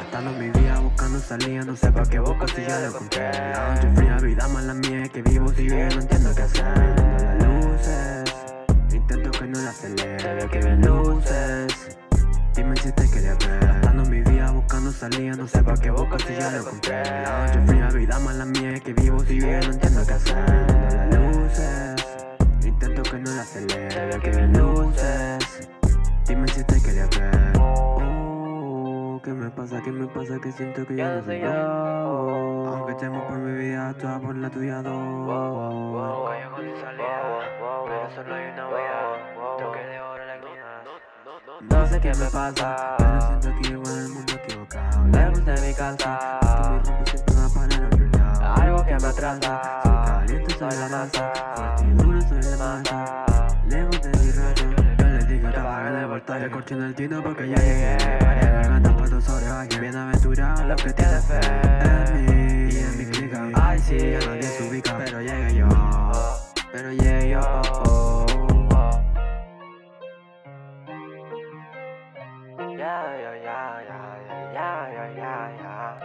Gastando mi vida buscando salida, no sé pa' qué busco si ya lo encontré. La noche fría, vida mala mía, es que vivo si yo ya no entiendo qué hacer. Viendo las luces, intento que no la acelere. Te veo que bien luces, dime si te quería ver. Gastando mi vida buscando salida, no sé pa' qué busco si ya lo encontré. La noche fría, vida mala mía, es que vivo si yo ya no entiendo qué hacer. Viendo las luces, intento que no la acelere. Te veo que bien luces, dime si te quería ver. Oh, ¿qué me pasa? ¿Qué me pasa? Que siento que ya no soy yo. Aunque temo por mi vida, toda por la tuya dos. Un callejón sin salida, pero solo hay una vida. Toque de oro en la esquina. No sé qué me pasa, pero siento que vivo en el mundo equivocado. Lejos de mi casa, que mi rumbo siempre va para el otro lado. Algo que me atrasa, soy caliente, soy la masa. Fuerte y duro, soy la masa. Lejos de mi rayo, yo les dije que apague de voltaje. El corcho en el tino porque ya llegué. Varias gargantas puestos sobre valle. Bienaventurado los que tienen fe en mí y en mi clica. Ay sí, ya nadie se ubica, pero llegué yo. Pero llegué yo. Yeah, yeah, yeah, yeah, yeah, yeah, yeah, yeah.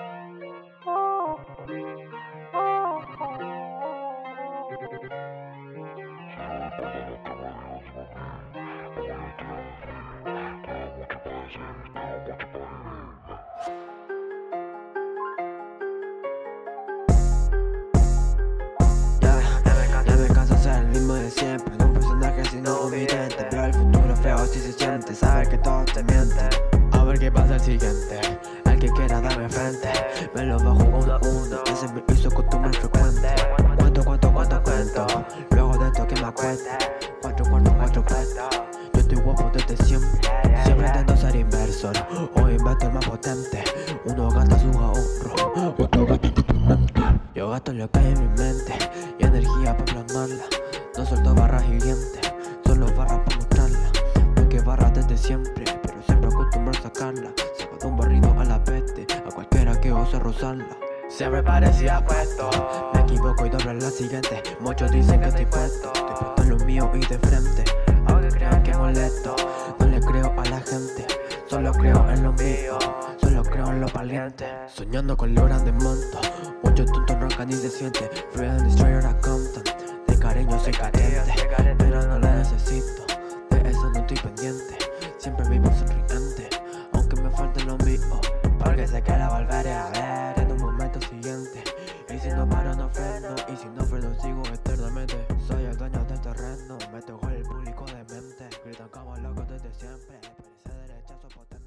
Ya me canso de ser el mismo de siempre. No un personaje sino un vidente. Veo el futuro feo si se siente. Saber que todo te miente. A ver qué pasa el siguiente. Al que quiera darme frente, me lo bajo uno a uno. Ese me hizo costumbre frecuente. Cuento. Luego de esto que me cuente. Cuatro cuento. Yo estoy guapo desde siempre. Siempre intento ser inversor o invento el más potente. Uno gasta su ahorro, otro gasta tu mente. Yo gasto lo que hay en mi mente y energía para plasmarla. No suelto barras hirientes, solo barras para mostrarla. Porque barras desde siempre, pero siempre acostumbro a sacarla. Saco de un barrido a la peste, a cualquiera que ose rozarla. Siempre parecía puesto, me equivoco y doblo en la siguiente. Muchos dicen que estoy puesto en lo mío y de frente. Aunque crean que molesto, no le creo a la gente. Solo creo en lo mío, solo creo en los valientes. Soñando con lo grande monto, muchos tontos roncan ni se siente. Free and destroyer a Compton, de cariño soy carente, pero no la necesito, de eso no estoy pendiente. Siempre vivo sonriente, aunque me falte lo mío, porque sé que la volveré a ver en un momento siguiente. Y si no paro no freno, y si no freno sigo eternamente. Soy el dueño del terreno, me toco el público de mente. Gritan como locos desde siempre, pero ese derechazo potente.